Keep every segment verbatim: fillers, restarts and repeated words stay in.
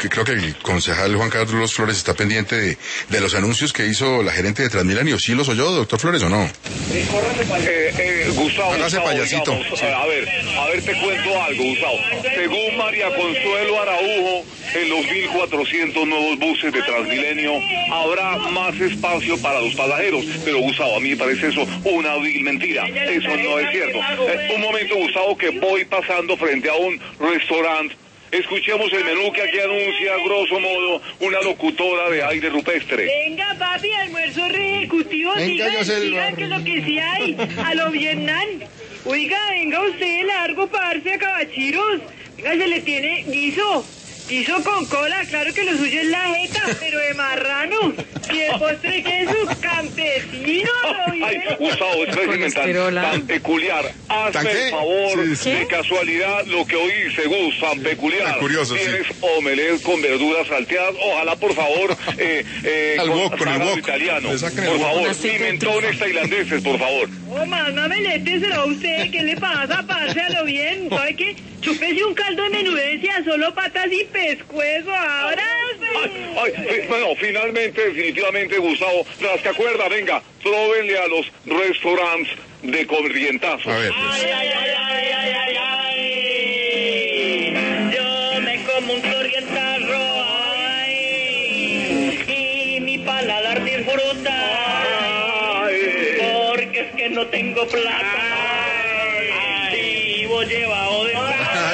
que creo que el concejal Juan Carlos Flores está pendiente de, de los anuncios que hizo la gerente de Transmilenio. ¿Sí los oyó, doctor Flores, o no? Eh, eh, Gustavo, Hágase Gustavo, payasito. digamos, sí. a ver, a ver, te cuento algo, Gustavo. Según María Consuelo Araujo, en los mil cuatrocientos nuevos buses de Transmilenio habrá más espacio para los pasajeros. Pero, Gustavo, a mí me parece eso una vil mentira. Eso no es cierto. Eh, un momento, Gustavo, que voy pasando frente a un restaurante. Escuchemos el menú que aquí anuncia, grosso modo, una locutora de aire rupestre. Venga, papi, almuerzo re ejecutivo, Venga, diga, yo sé el diga barrio. que lo que sí hay, a lo Vietnam. Oiga, venga usted largo para darse a cabachiros. Venga, se le tiene guiso. Guiso con cola, claro que lo suyo es la jeta, pero de marrano. Y el postre queso campesino. ¿No? Ay, Gustavo, es régimen tan, tan peculiar. Hazme el favor, sí, sí. de casualidad, lo que oíste, Gus, tan peculiar. Tan curioso, Tienes sí. omelette con verduras salteadas. Ojalá, por favor, eh, eh, Al con wok, con el salado wok. italiano. Le saquen el Por wok. favor, pimentones tailandeses, por favor. Oh, más mamelete será usted, ¿qué le pasa? Pásalo bien, ¿sabe qué? Chúpese un caldo de menudencia, solo patas y pescuezo, ahora Ay, ay, fi- bueno, finalmente, definitivamente, Gustavo, tras que acuerda, venga, próbenle a los restaurantes de corrientazos. A ver, pues. Ay, ay, ay, ay, ay, ay, ay. Yo me como un corrientazo, ay, y mi paladar disfruta, Ay. porque es que no tengo plata, ay, vivo llevado de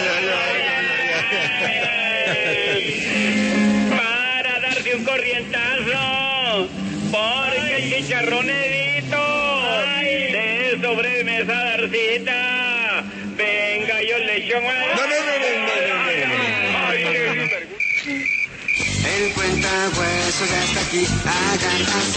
para darse un corrientazo, porque el chicharrón edito de sobremesa darcita, venga yo le echo más. No, no, no, no, no, no, no, no. Ay, qué sinvergüenza. El cuentahuesos ya está aquí, hagan